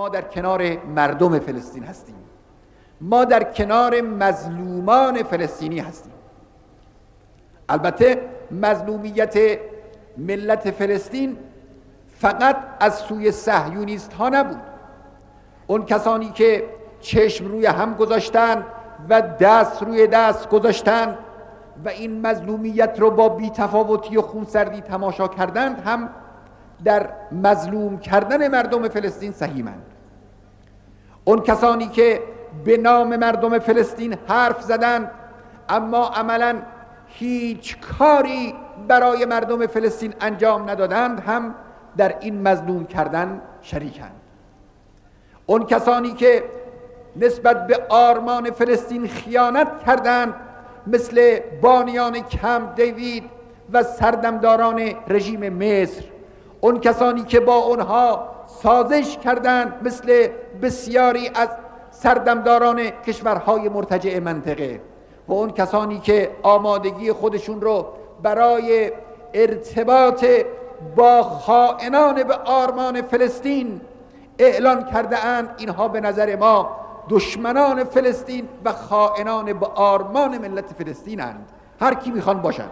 ما در کنار مردم فلسطین هستیم، ما در کنار مظلومان فلسطینی هستیم. البته مظلومیت ملت فلسطین فقط از سوی صهیونیست ها نبود. اون کسانی که چشم روی هم گذاشتن و دست روی دست گذاشتن و این مظلومیت رو با بی‌تفاوتی و خونسردی تماشا کردند هم در مظلوم کردن مردم فلسطین سهیمند. اون کسانی که به نام مردم فلسطین حرف زدند اما عملاً هیچ کاری برای مردم فلسطین انجام ندادند هم در این مظلوم کردن شریکند. اون کسانی که نسبت به آرمان فلسطین خیانت کردند مثل بانیان کمپ دیوید و سردمداران رژیم مصر، اون کسانی که با اونها سازش کردند مثل بسیاری از سردمداران کشورهای مرتجع منطقه و اون کسانی که آمادگی خودشون رو برای ارتباط با خائنان به آرمان فلسطین اعلان کرده اند، اینها به نظر ما دشمنان فلسطین و خائنان به آرمان ملت فلسطین اند، هر کی میخوان باشند.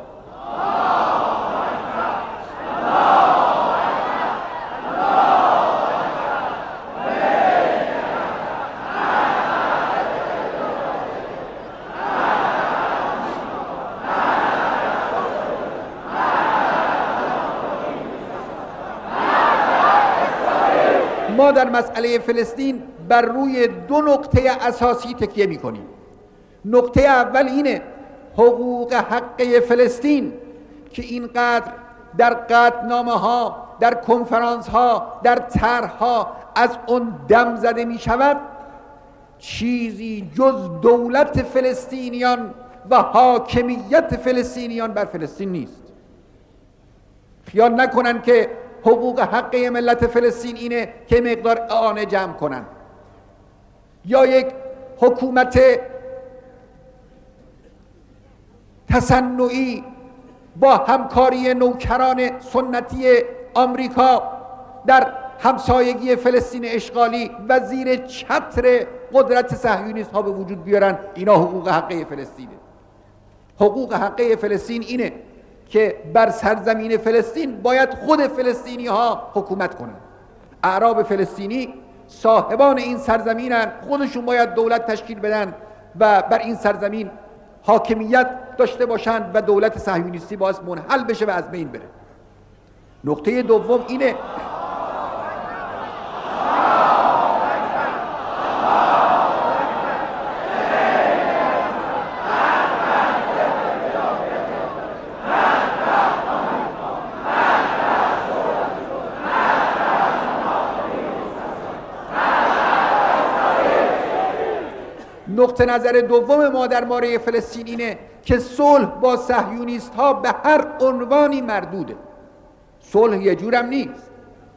ما در مسئله فلسطین بر روی دو نقطه اساسی تکیه می‌کنیم. نقطه اول اینه حقوق حقه فلسطین که اینقدر در قطعنامه‌ها، در کنفرانس‌ها، در طرح‌ها از اون دم زده می‌شود، چیزی جز دولت فلسطینیان و حاکمیت فلسطینیان بر فلسطین نیست. خیال نکنن که حقوق حقه ملت فلسطین اینه که مقدار اعانه جمع کنن یا یک حکومت تصنعی با همکاری نوکران سنتی آمریکا در همسایگی فلسطین اشغالی و زیر چتر قدرت صهیونیست ها به وجود بیارن. اینا حقوق حقه فلسطینه. حقوق حقه فلسطین اینه که بر سرزمین فلسطین باید خود فلسطینی ها حکومت کنن. اعراب فلسطینی صاحبان این سرزمینن، خودشون باید دولت تشکیل بدن و بر این سرزمین حاکمیت داشته باشند و دولت صهیونیستی باعث منحل بشه و از بین بره. نقطه دوم اینه نقطه نظر دوم ما در مورد فلسطین اینه که صلح با صهیونیست ها به هر عنوانی مردوده. صلح یه جورم نیست.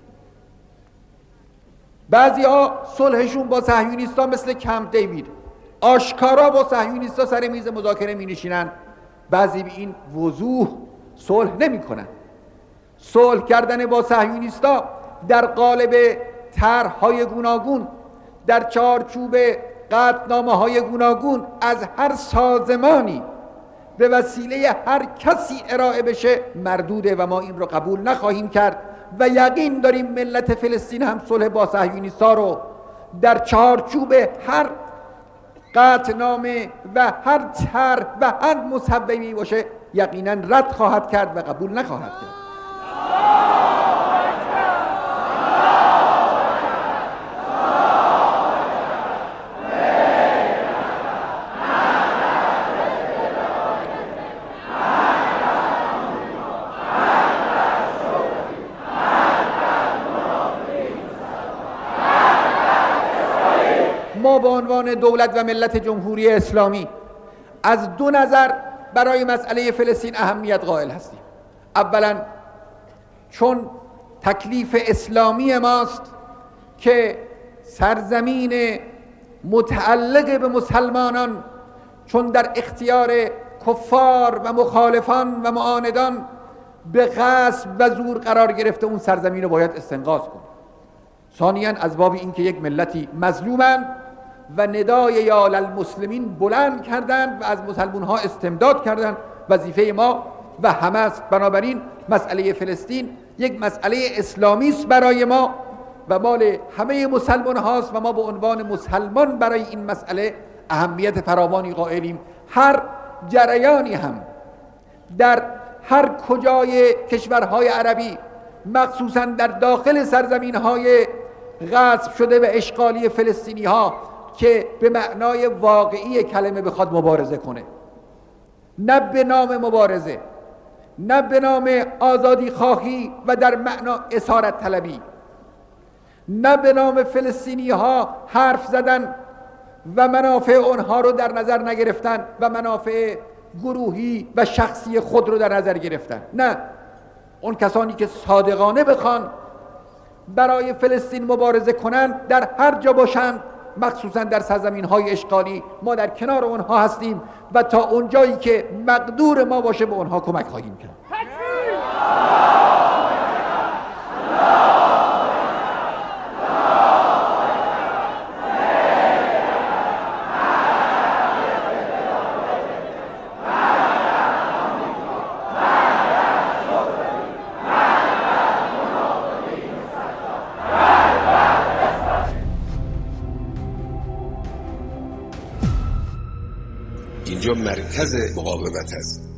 بعضی ها صلحشون با صهیونیست ها مثل کمپ دیوید آشکارا با صهیونیست ها سر میز مذاکره می نشینن، بعضی به این وضوح صلح نمی کنن. صلح کردن با صهیونیست ها در قالب طرح‌های گوناگون، در چارچوب قطعنامه‌های گوناگون از هر سازمانی به وسیله هر کسی ارائه بشه مردوده و ما این رو قبول نخواهیم کرد و یقین داریم ملت فلسطین هم صلح با صهیونیست‌ها رو در چارچوب هر قطعنامه و هر طرح و هر مصوبه‌ای باشه یقینا رد خواهد کرد و قبول نخواهد کرد. ما به عنوان دولت و ملت جمهوری اسلامی از دو نظر برای مسئله فلسطین اهمیت قائل هستیم. اولا چون تکلیف اسلامی ماست که سرزمین متعلق به مسلمانان چون در اختیار کفار و مخالفان و معاندان به غصب و زور قرار گرفته، اون سرزمین رو باید استنقاذ کنیم. ثانیاً از باب اینکه یک ملتی مظلومند و ندای یا للمسلمین بلند کردند و از مسلمان ها استمداد کردند. وظیفه ما و همه است. بنابراین مسئله فلسطین یک مسئله اسلامی است برای ما و مال همه مسلمان هاست و ما به عنوان مسلمان برای این مسئله اهمیت فراوانی قائلیم. هر جریانی هم در هر کجای کشورهای عربی، مخصوصا در داخل سرزمین‌های غصب شده و اشغالی فلسطینی ها، که به معنای واقعی کلمه بخواد مبارزه کنه، نه به نام مبارزه، نه به نام آزادی خواهی و در معنا اسارت طلبی، نه به نام فلسطینی ها حرف زدن و منافع اونها رو در نظر نگرفتن و منافع گروهی و شخصی خود رو در نظر گرفتن. نه، اون کسانی که صادقانه بخوان برای فلسطین مبارزه کنند در هر جا باشند، مخصوصا در سرزمین‌های اشغالی، ما در کنار اونها هستیم و تا اونجایی که مقدور ما باشه به اونها کمک خواهیم کرد. اینجا مرکز مقاومت است.